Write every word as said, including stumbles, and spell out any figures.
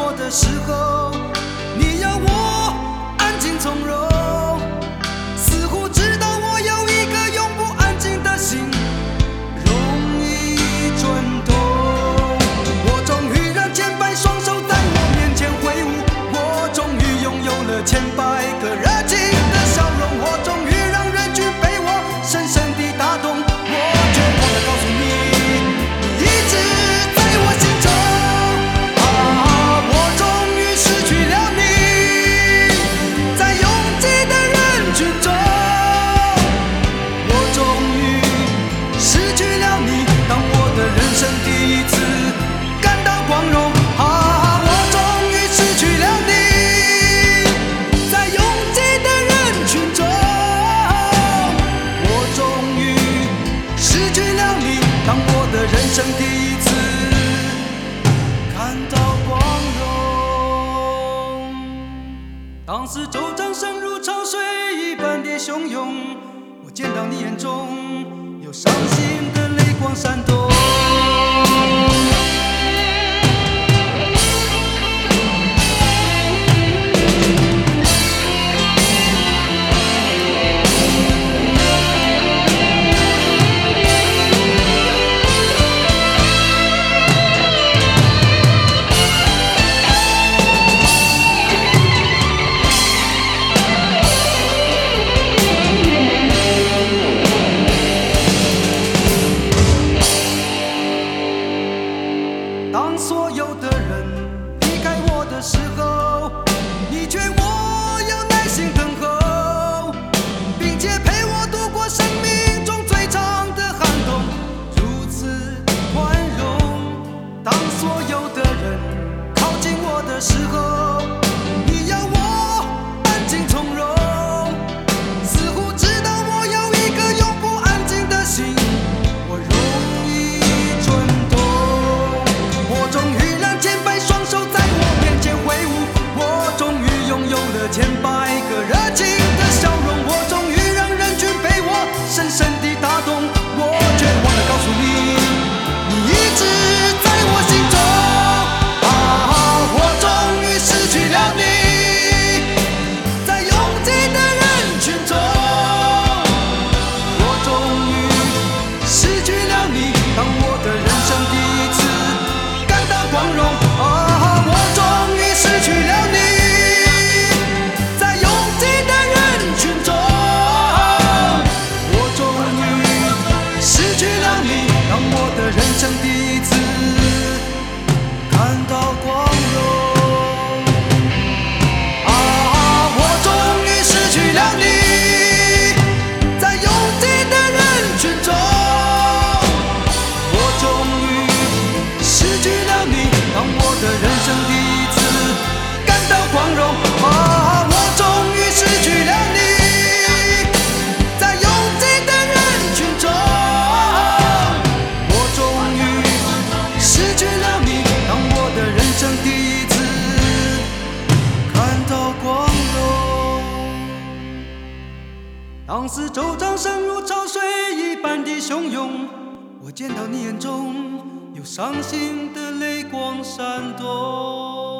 我的时候，你要我安静从容，似乎知道我有一个永不安静的心，容易转动。我终于让千百双手在我面前挥舞，我终于拥有了千百个热情的笑容，我终于让人群被我深深地打动。我绝望地告诉你，你一直在我心中。啊，我终于失去了你，在拥挤的人群中，我终于失去了你，当我的人生第一次感到光荣。啊，我终于失去了你，在拥挤的人群中，我终于失去了你，当我的人生第一次看到光荣。当四周掌声如潮水一般的汹涌，我见到你眼中有伤心的泪光闪动。当所有的人离开我的时候，你劝我要耐心等候，并且陪我度过生命中最长的寒冬，如此宽容。当所有的人靠近我的时候，你要我安静从容，似乎知道我有一个永不安静的心，我容易转动。我终于让千百双手在我面前挥舞，我终于拥有了千百个热情的笑容，我终于让人群被我深深地打动。我绝望地告诉你，你一直在我心中。啊，我终于失去了你，在拥挤的人群中，我终于失去了你，当我的人生第一次感到光荣。啊，我终于失去了你，在拥挤的人群中，我终于失去了你，当我的人生第一次看到光荣。啊，我终于失去了你，在拥挤的人群中，我终于失去了你，当我的人生第一次感到光荣。啊，我终于失去了你，在拥挤的人群中，我终于失去了你，当我的人生第一次看到光荣。当四周掌声如潮水一般的汹涌，我见到你眼中有伤心的泪光闪动。